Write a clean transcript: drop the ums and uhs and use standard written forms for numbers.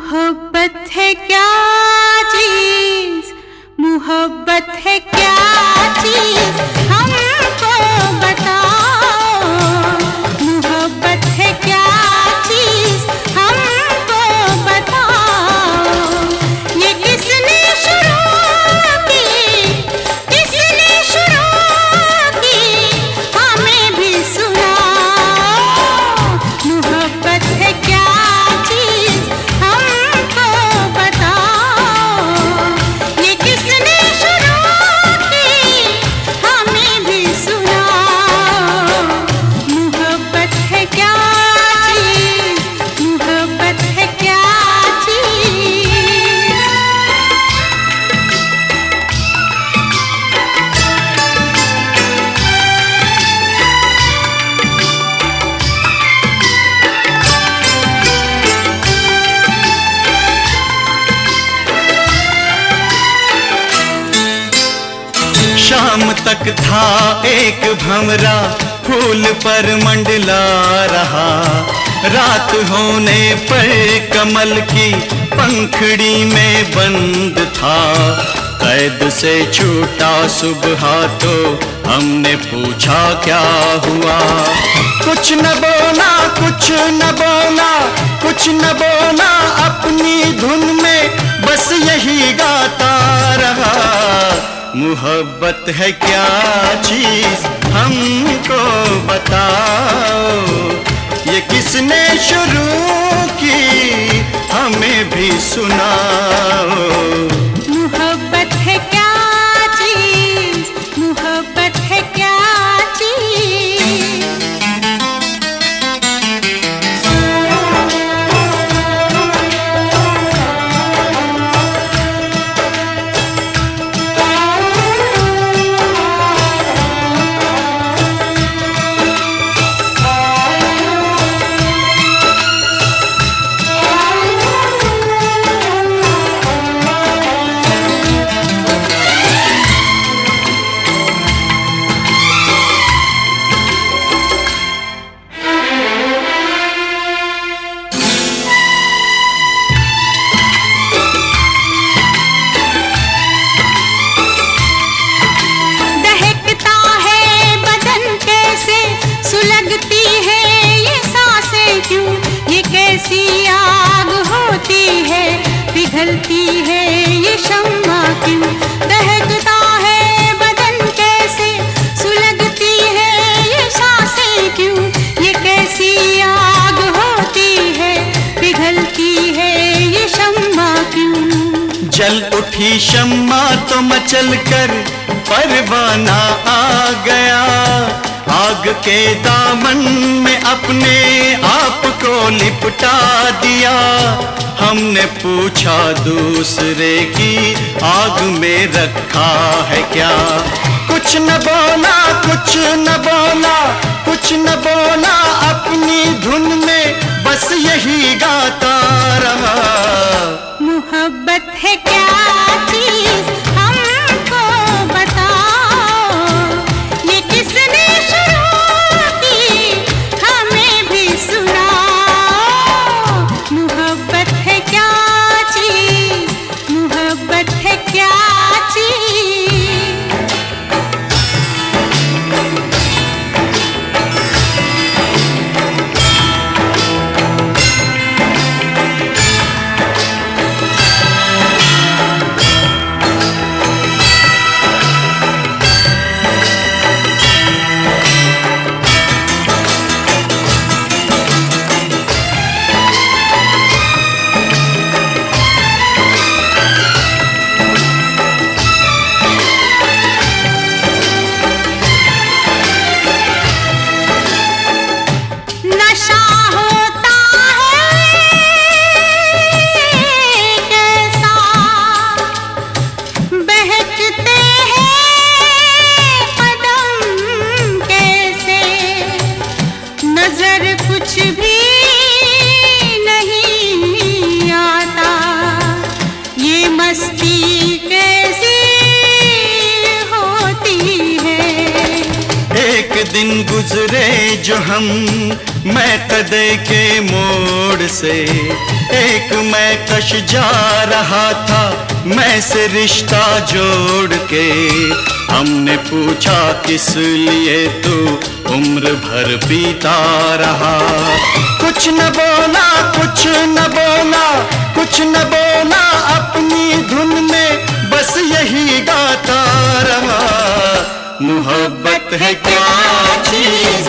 मोहब्बत है क्या चीज, मोहब्बत है क्या चीज, हमको बताओ। मोहब्बत है क्या चीज, हमको बताओ। ये किसने शुरू की, किसने शुरू की, हमें भी सुनाओ। मोहब्बत है क्या चीज, हमको बताओ। ये किसने शुरू की, हमें भी सुनाओ। मोहब्बत है क्या चीज, मोहब्बत है क्या चीज। शाम तक था एक भंवरा फूल पर मंडला रहा। रात होने पर कमल की पंखड़ी में बंद था। कैद से छूटा सुबह तो हमने पूछा क्या हुआ। कुछ न बोला, कुछ न बोला, कुछ न बोला, अपनी धुन में बस यही गाता रहा। मोहब्बत है क्या चीज, हमको बताओ। ये किसने शुरू की, हमें भी सुनाओ। मोहब्बत है क्या चीज, मोहब्बत है क्या चीज। सुलगती है ये सांसें क्यों, ये कैसी आग होती है, पिघलती है ये शम्मा क्यों। दहकता है बदन कैसे, सुलगती है ये सांसें क्यों, ये कैसी आग होती है, पिघलती है ये शम्मा क्यों। जल उठी शम्मा तो मचल कर परवाना आ गया। आग के दामन में अपने आप को लिपटा दिया। हमने पूछा दूसरे की आग में रखा है क्या। कुछ न बोला, कुछ न बोला, कुछ न बोला, अपनी धुन में बस यही गाता रहा। मोहब्बत है क्या चीज, हमको बताओ। ये किसने शुरू की, हमें भी सुनाओ। मोहब्बत है क्या चीज, मोहब्बत है क्या चीज। दिन गुजरे जो हम मैं कदे के मोड़ से, एक मैं कश जा रहा था मैं से रिश्ता जोड़ के। हमने पूछा किस लिए तू उम्र भर बीता रहा, कुछ न बोला कुछ न बोला कुछ न बोला, अपनी धुन में बस यही गाता रहा। मोहब्बत है क्या चीज